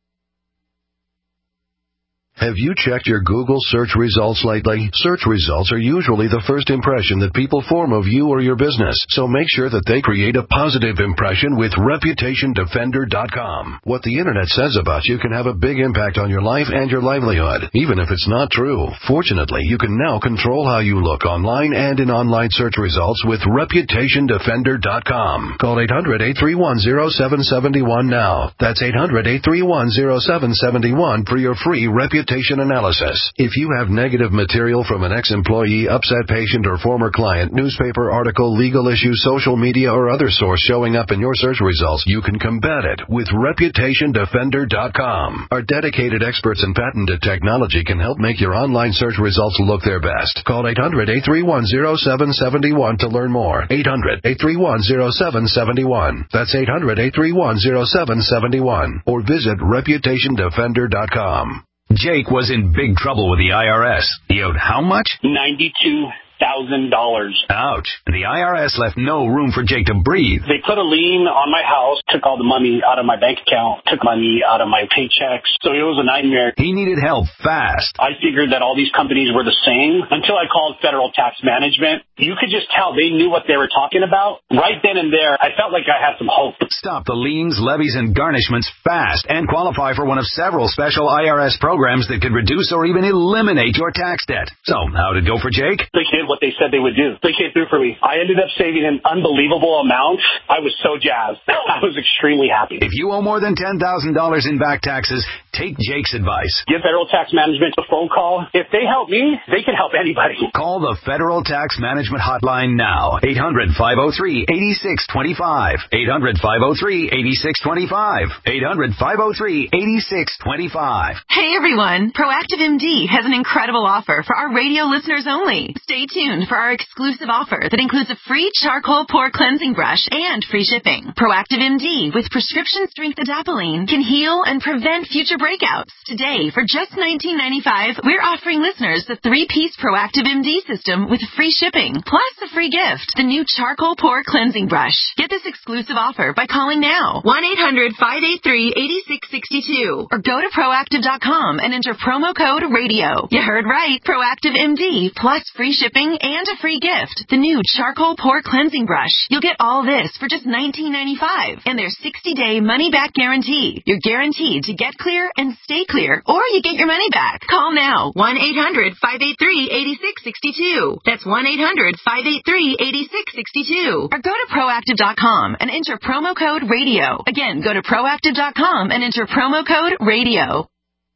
Have you checked your Google search results lately? Search results are usually the first impression that people form of you or your business, so make sure that they create a positive impression with reputation defender dot com. What the internet says about you can have a big impact on your life and your livelihood, even if it's not true. Fortunately, you can now control how you look online and in online search results with reputation defender dot com. Call eight hundred, eight three one, oh seven seven one now. That's eight hundred, eight three one, oh seven seven one for your free reputation analysis. If you have negative material from an ex-employee, upset patient, or former client, newspaper article, legal issue, social media, or other source showing up in your search results, you can combat it with reputation defender dot com. Our dedicated experts in patented technology can help make your online search results look their best. Call eight hundred, eight three one, oh seven seven one to learn more. eight hundred, eight three one, oh seven seven one. That's eight hundred, eight three one, oh seven seven one. Or visit reputation defender dot com. Jake was in big trouble with the I R S. He owed how much? ninety-two thousand dollars. Ouch. The I R S left no room for Jake to breathe. They put a lien on my house, took all the money out of my bank account, took money out of my paychecks. So it was a nightmare. He needed help fast. I figured that all these companies were the same until I called Federal Tax Management. You could just tell they knew what they were talking about. Right then and there, I felt like I had some hope. Stop the liens, levies, and garnishments fast and qualify for one of several special I R S programs that could reduce or even eliminate your tax debt. So, how'd it go for Jake? They did what they said they would do. They came through for me. I ended up saving an unbelievable amount. I was so jazzed. I was extremely happy. If you owe more than ten thousand dollars in back taxes, take Jake's advice. Give Federal Tax Management a phone call. If they help me, they can help anybody. Call the Federal Tax Management Hotline now. eight hundred, five oh three, eight six two five. eight hundred, five oh three, eight six two five. eight hundred, five oh three, eight six two five. Hey everyone, Proactive M D has an incredible offer for our radio listeners only. Stay tuned for our exclusive offer that includes a free charcoal pore cleansing brush and free shipping. Proactive M D with prescription strength adapalene can heal and prevent future breakouts. Today, for just nineteen ninety-five dollars, we're offering listeners the three-piece Proactive M D system with free shipping, plus a free gift, the new charcoal pore cleansing brush. Get this exclusive offer by calling now, one eight hundred, five eight three, eight six six two, or go to proactive dot com and enter promo code radio. You heard right, Proactive M D, plus free shipping and a free gift, the new charcoal pore cleansing brush. You'll get all this for just nineteen ninety-five dollars and their sixty-day money-back guarantee. You're guaranteed to get clear and stay clear, or you get your money back. Call now, one eight hundred, five eight three, eight six six two. That's one eight hundred, five eight three, eight six six two. Or go to proactive dot com and enter promo code radio. Again, go to proactive dot com and enter promo code radio.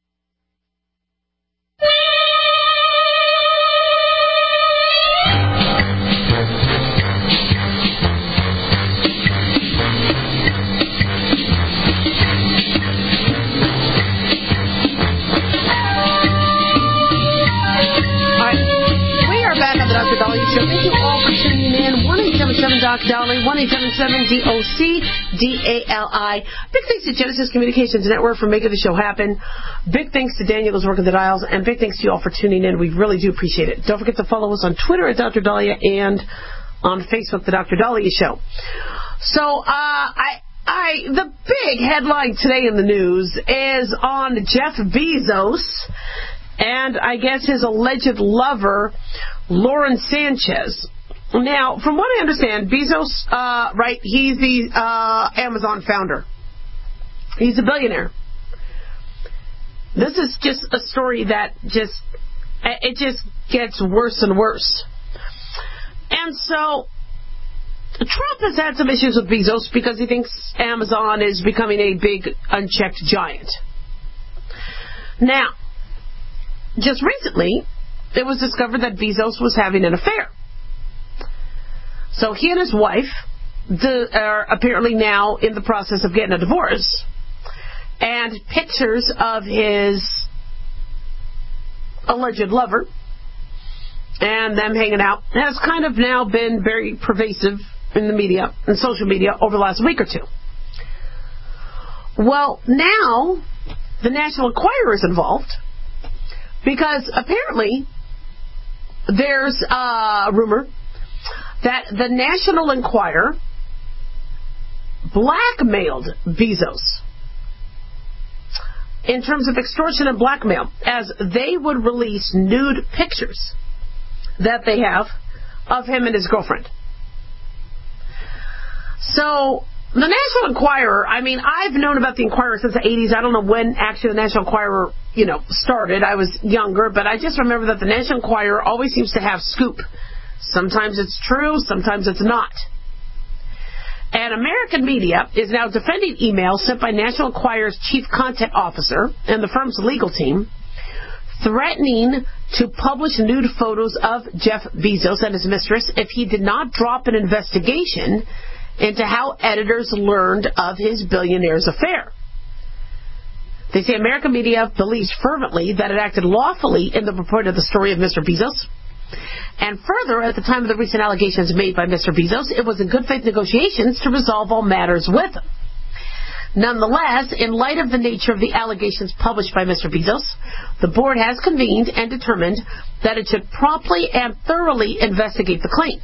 Thank you all for tuning in. one eight seven seven Doc Dolly, one eight seven seven D O C D A L I. Big thanks to Genesis Communications Network for making the show happen. Big thanks to Daniel who's working the dials, and big thanks to you all for tuning in. We really do appreciate it. Don't forget to follow us on Twitter at Doctor Dahlia and on Facebook, The Doctor Dahlia Show. So, uh, I... I, the big headline today in the news is on Jeff Bezos and I guess his alleged lover, Lauren Sanchez. Now, from what I understand, Bezos, uh, right, he's the uh, Amazon founder. He's a billionaire. This is just a story that just, it just gets worse and worse. And so, Trump has had some issues with Bezos because he thinks Amazon is becoming a big unchecked giant. Now, just recently, it was discovered that Bezos was having an affair. So he and his wife are apparently now in the process of getting a divorce. And pictures of his alleged lover and them hanging out has kind of now been very pervasive in the media and social media over the last week or two. Well, now the National Enquirer is involved because apparently there's a rumor that the National Enquirer blackmailed Bezos in terms of extortion and blackmail, as they would release nude pictures that they have of him and his girlfriend. So the National Enquirer, I mean, I've known about the Enquirer since the eighties. I don't know when actually the National Enquirer, you know, started. I was younger, but I just remember that the National Enquirer always seems to have scoop. Sometimes it's true, sometimes it's not. And American media is now defending emails sent by National Enquirer's chief content officer and the firm's legal team, threatening to publish nude photos of Jeff Bezos and his mistress if he did not drop an investigation into how editors learned of his billionaire's affair. They say American media believes fervently that it acted lawfully in the report of the story of Mister Bezos. And further, at the time of the recent allegations made by Mister Bezos, it was in good faith negotiations to resolve all matters with him. Nonetheless, in light of the nature of the allegations published by Mister Bezos, the board has convened and determined that it should promptly and thoroughly investigate the claims.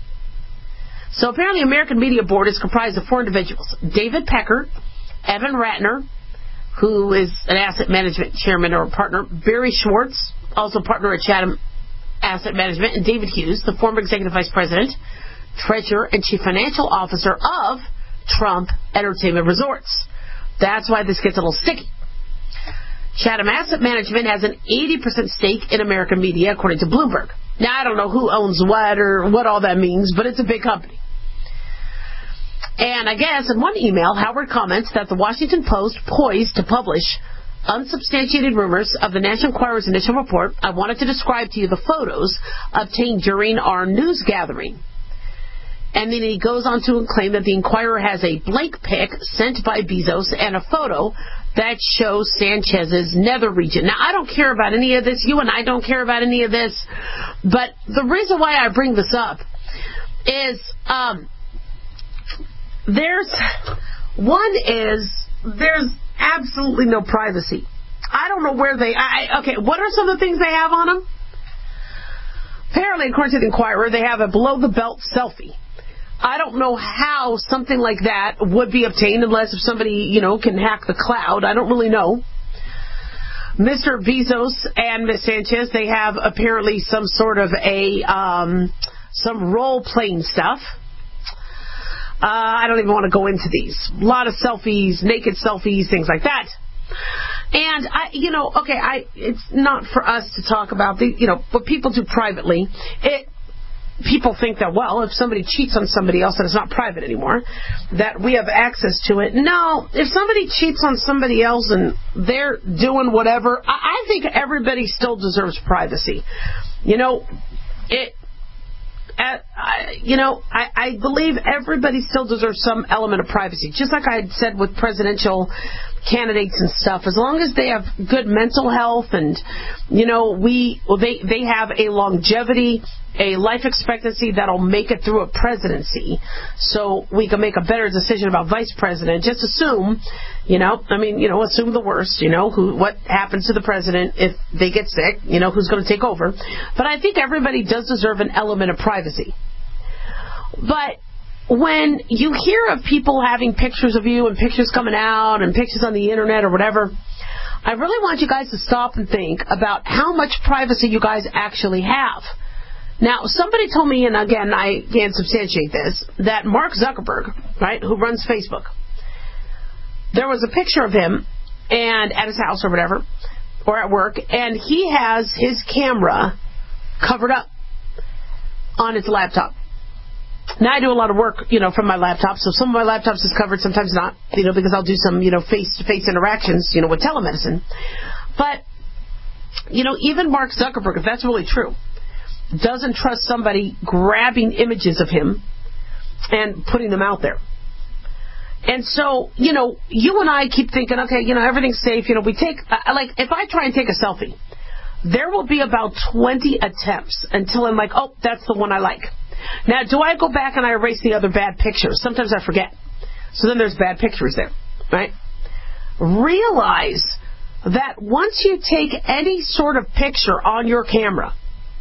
So apparently, American Media Board is comprised of four individuals: David Pecker, Evan Ratner, who is an asset management chairman or partner, Barry Schwartz, also partner at Chatham Asset Management, and David Hughes, the former executive vice president, treasurer, and chief financial officer of Trump Entertainment Resorts. That's why this gets a little sticky. Chatham Asset Management has an eighty percent stake in American Media, according to Bloomberg. Now, I don't know who owns what or what all that means, but it's a big company. And I guess in one email, Howard comments that the Washington Post poised to publish unsubstantiated rumors of the National Enquirer's initial report. I wanted to describe to you the photos obtained during our news gathering. And then he goes on to claim that the Enquirer has a blank pic sent by Bezos and a photo that shows Sanchez's nether region. Now, I don't care about any of this. You and I don't care about any of this. But the reason why I bring this up is um, there's one is there's absolutely no privacy. I don't know where they... I, okay, what are some of the things they have on them? Apparently, according to the Enquirer, they have a below-the-belt selfie. I don't know how something like that would be obtained unless if somebody, you know, can hack the cloud. I don't really know. Mister Bezos and Miss Sanchez, they have apparently some sort of a... Um, some role-playing stuff. Uh, I don't even want to go into these. A lot of selfies, naked selfies, things like that. And, I, you know, okay, I it's not for us to talk about, the, you know, what people do privately. It People think that, well, if somebody cheats on somebody else, that it's not private anymore, that we have access to it. No, if somebody cheats on somebody else and they're doing whatever, I, I think everybody still deserves privacy. You know, it... At, I, you know, I, I believe everybody still deserves some element of privacy. Just like I had said with presidential candidates and stuff, as long as they have good mental health and, you know, we well, they, they have a longevity, a life expectancy that'll make it through a presidency, so we can make a better decision about vice president. Just assume, you know, I mean, you know, assume the worst, you know, who what happens to the president if they get sick, you know, who's going to take over. But I think everybody does deserve an element of privacy. But when you hear of people having pictures of you and pictures coming out and pictures on the internet or whatever, I really want you guys to stop and think about how much privacy you guys actually have. Now, somebody told me, and again, I can't substantiate this, that Mark Zuckerberg, right, who runs Facebook, there was a picture of him and at his house or whatever, or at work, and he has his camera covered up on his laptop. Now, I do a lot of work, you know, from my laptop, so some of my laptops is covered, sometimes not, you know, because I'll do some, you know, face-to-face interactions, you know, with telemedicine. But you know, even Mark Zuckerberg, if that's really true, doesn't trust somebody grabbing images of him and putting them out there. And so, you know, you and I keep thinking, okay, you know, everything's safe. You know, we take, uh, like, if I try and take a selfie, there will be about twenty attempts until I'm like, oh, that's the one I like. Now, do I go back and I erase the other bad pictures? Sometimes I forget. So then there's bad pictures there, right? Realize that once you take any sort of picture on your camera,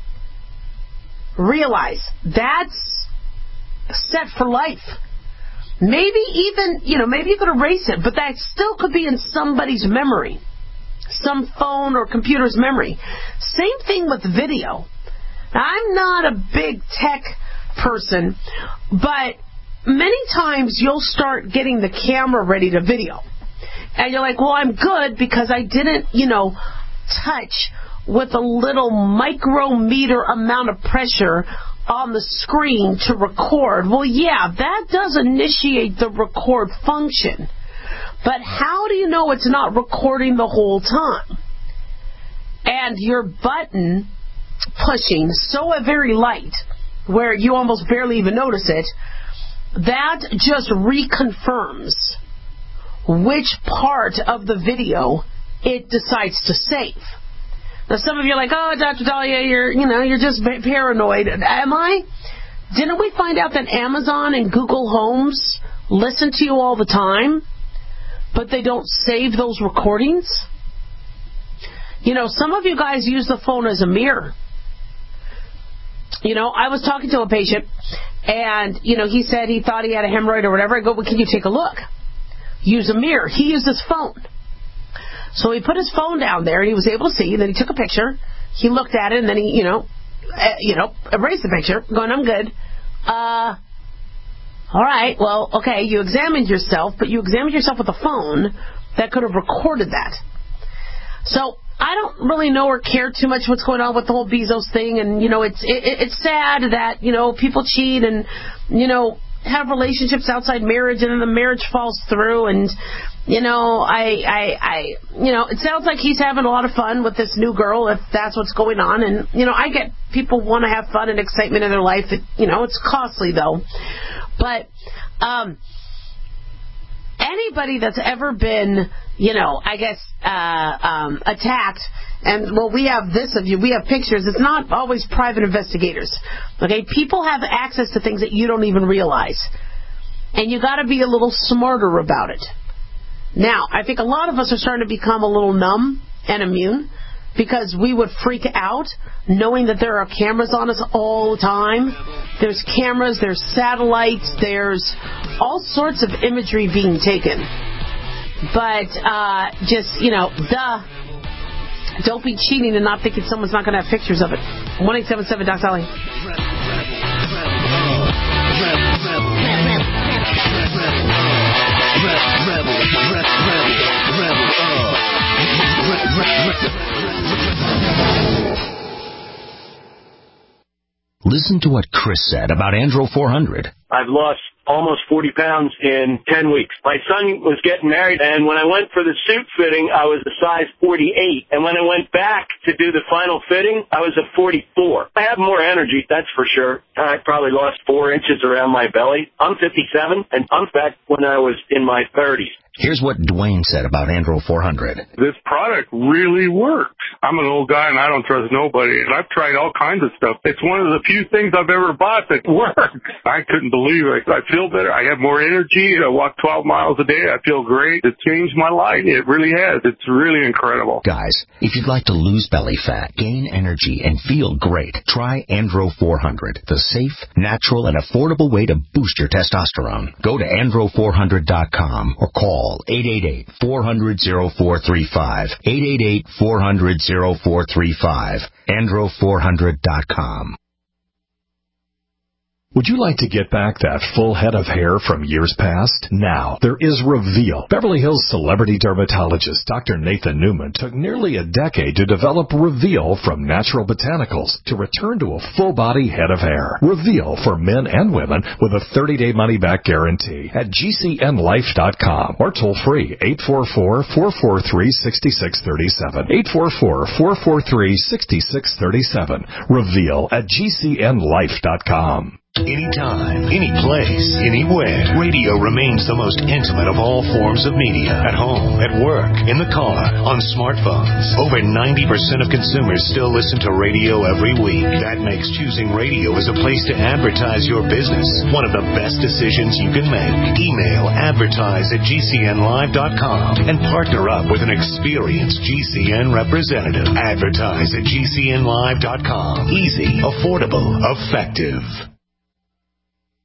realize that's set for life. Maybe even, you know, maybe you could erase it, but that still could be in somebody's memory, some phone or computer's memory. Same thing with video. Now, I'm not a big tech person, but many times you'll start getting the camera ready to video. And you're like, well, I'm good because I didn't, you know, touch with a little micrometer amount of pressure on the screen to record. Well, yeah, that does initiate the record function. But how do you know it's not recording the whole time? And your button pushing so very light, where you almost barely even notice it, that just reconfirms which part of the video it decides to save. Now, some of you are like, oh, Doctor Dahlia, you're, you know, you're just paranoid. Am I? Didn't we find out that Amazon and Google Homes listen to you all the time, but they don't save those recordings? You know, some of you guys use the phone as a mirror. You know, I was talking to a patient, and, you know, he said he thought he had a hemorrhoid or whatever. I go, well, can you take a look? Use a mirror. He used his phone. So he put his phone down there, and he was able to see. Then he took a picture. He looked at it, and then he, you know, uh, you know, erased the picture, going, I'm good. Uh, all right, well, okay, you examined yourself, but you examined yourself with a phone that could have recorded that. So I don't really know or care too much what's going on with the whole Bezos thing, and, you know, it's it, it's sad that, you know, people cheat and, you know, have relationships outside marriage, and then the marriage falls through, and, you know, I, I, I, you know, it sounds like he's having a lot of fun with this new girl, if that's what's going on, and, you know, I get people want to have fun and excitement in their life. It, you know, it's costly, though. But um, anybody that's ever been, you know, I guess, uh, um, attacked, and, well, we have this of you, we have pictures. It's not always private investigators. Okay? People have access to things that you don't even realize. And you got to be a little smarter about it. Now, I think a lot of us are starting to become a little numb and immune, because we would freak out knowing that there are cameras on us all the time. There's cameras, there's satellites, there's all sorts of imagery being taken. But uh, just, you know, duh. Don't be cheating and not thinking someone's not going to have pictures of it. one eight seven seven Doc Dolly. Listen to what Chris said about Andro four hundred. I've lost almost forty pounds in ten weeks. My son was getting married, and when I went for the suit fitting, I was a size forty-eight. And when I went back to do the final fitting, I was a forty-four. I have more energy, that's for sure. I probably lost four inches around my belly. I'm fifty-seven, and I'm back when I was in my thirties. Here's what Dwayne said about Andro four hundred. This product really works. I'm an old guy and I don't trust nobody. And I've tried all kinds of stuff. It's one of the few things I've ever bought that works. I couldn't believe it. I feel better. I have more energy. I walk twelve miles a day. I feel great. It changed my life. It really has. It's really incredible. Guys, if you'd like to lose belly fat, gain energy, and feel great, try Andro four hundred, the safe, natural, and affordable way to boost your testosterone. Go to andro four hundred dot com or call eight eight eight, four hundred, oh four three five, eight eight eight, four hundred, oh four three five, andro four hundred dot com. Would you like to get back that full head of hair from years past? Now, there is Reveal. Beverly Hills celebrity dermatologist Doctor Nathan Newman took nearly a decade to develop Reveal from natural botanicals to return to a full-body head of hair. Reveal for men and women with a thirty-day money-back guarantee at G C N life dot com or toll-free eight four four, four four three, six six three seven. eight four four, four four three, six six three seven. Reveal at G C N life dot com. Anytime, any place, anywhere. Radio remains the most intimate of all forms of media. At home, at work, in the car, on smartphones. Over ninety percent of consumers still listen to radio every week. That makes choosing radio as a place to advertise your business one of the best decisions you can make. Email advertise at G C N live dot com and partner up with an experienced G C N representative. Advertise at G C N live dot com. Easy, affordable, effective.